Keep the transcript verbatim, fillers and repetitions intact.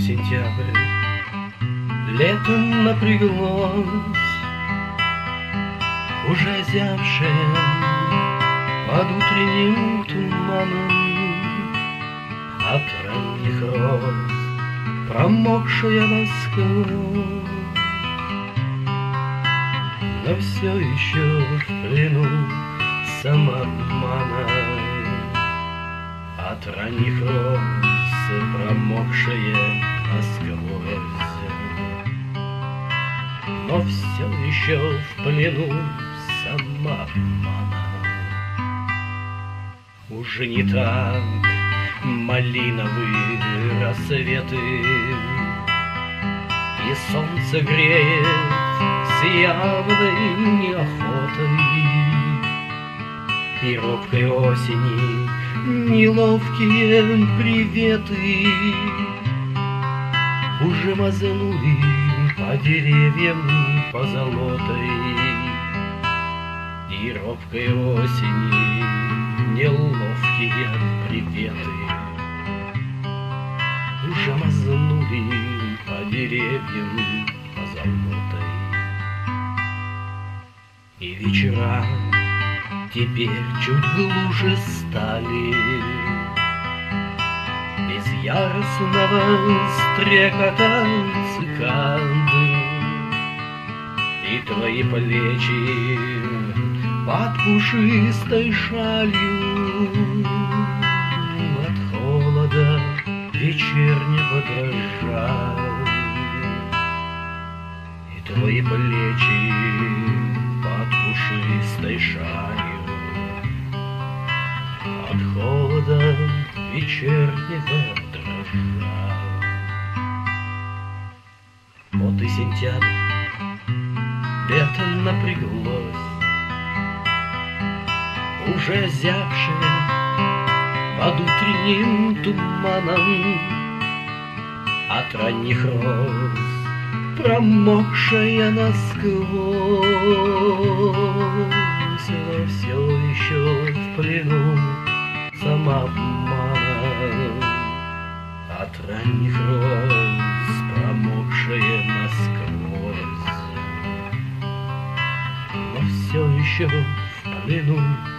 сентябрь, лето напряглось, уже зябшее под утренним туманом, от ранних роз промокшая насквозь, но все еще в плену самообмана. От ранних роз промокшая насквозь, но все еще в плену самообмана. Уже не так малиновые рассветы, и солнце греет с явной неохотой, и робкой осени неловкие приветы уже мазнули по деревьям позолотой, и робкой осени неловкие приветы уже мазнули по деревьям позолотой. И вечера теперь чуть глуше стали, без яростного стрекота цикад, и твои плечи под пушистой шалью от холода вечернего дрожат, и твои плечи под пушистой шалью от холода вечернего дрожат. Вот и сентябрь, лето напряглось, уже зябшее под утренним туманом, от ранних роз промокшая насквозь, но все еще в плену самообмана. От ранних роз промокшая насквозь, но все еще в плену